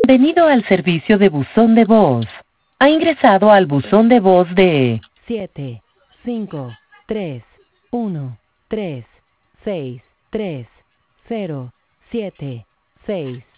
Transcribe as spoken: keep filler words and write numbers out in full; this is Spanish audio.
Bienvenido al servicio de buzón de voz. Ha ingresado al buzón de voz de siete cinco tres uno tres seis tres cero siete seis.